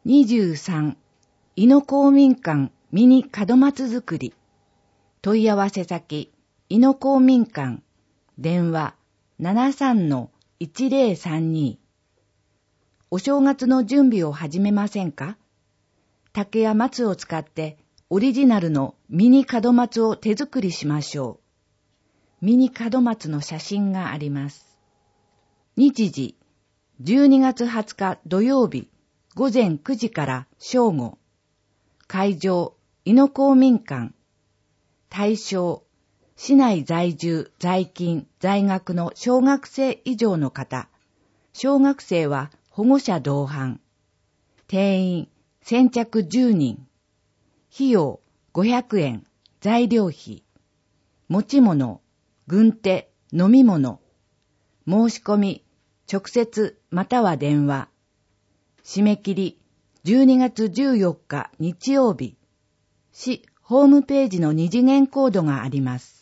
23、伊野公民館ミニ門松作り。問い合わせ先、伊野公民館、電話 73-1032。お正月の準備を始めませんか？竹や松を使ってオリジナルのミニ門松を手作りしましょう。ミニ門松の写真があります。日時、12月20日土曜日、午前9時から正午。会場、伊野公民館。対象、市内在住、在勤、在学の小学生以上の方。小学生は保護者同伴。定員、先着10人。費用、500円。材料費。持ち物、軍手、飲み物。申し込み、直接または電話。締め切り、12月14日日曜日。市ホームページの二次元コードがあります。